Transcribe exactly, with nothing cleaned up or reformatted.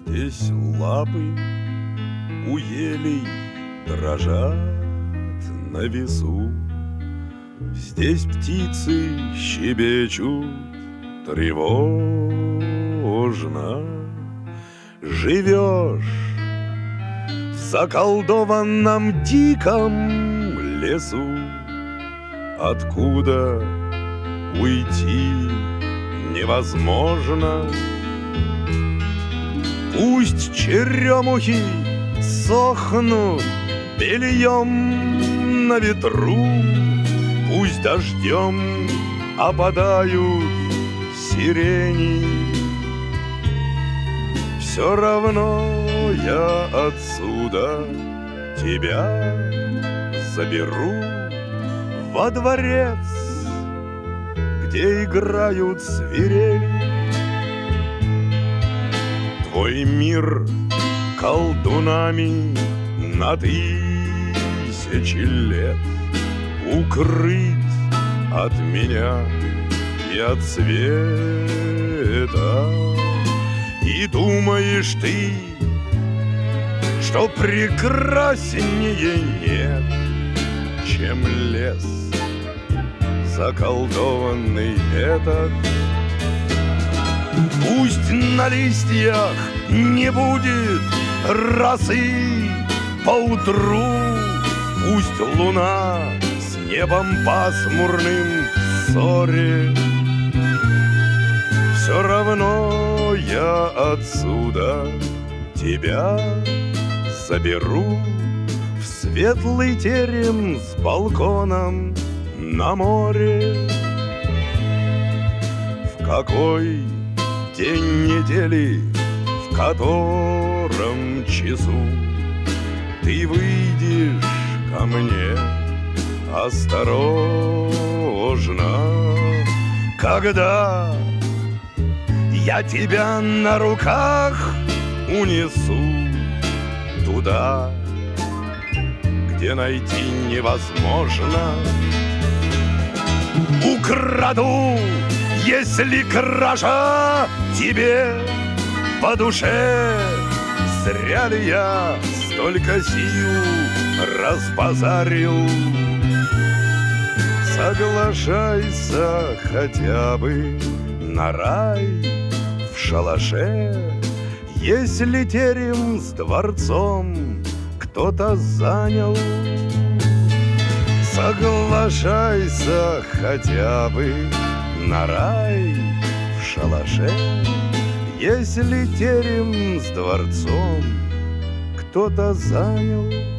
Здесь лапы у елей дрожат на весу. Здесь птицы щебечут тревожно. Живешь в заколдованном диком лесу, откуда уйти невозможно. Пусть черемухи сохнут бельем на ветру, пусть дождем опадают сирени. Все равно я отсюда тебя заберу во дворец, где играют свирели. Твой мир колдунами на тысячи лет укрыт от меня и от света. И думаешь ты, что прекраснее нет, чем лес заколдованный этот. Пусть на листьях не будет росы поутру, пусть луна с небом пасмурным в ссоре, все равно я отсюда тебя заберу в светлый терем с балконом на море. В какой день недели, в котором часу ты выйдешь ко мне осторожно, когда я тебя на руках унесу туда, где найти невозможно. Украду, если кража тебе по душе. Зря ли я столько сил разбазарил? Соглашайся хотя бы на рай в шалаше, если терем с дворцом кто-то занял. Соглашайся хотя бы на рай в шалаше, если терем с дворцом кто-то занял.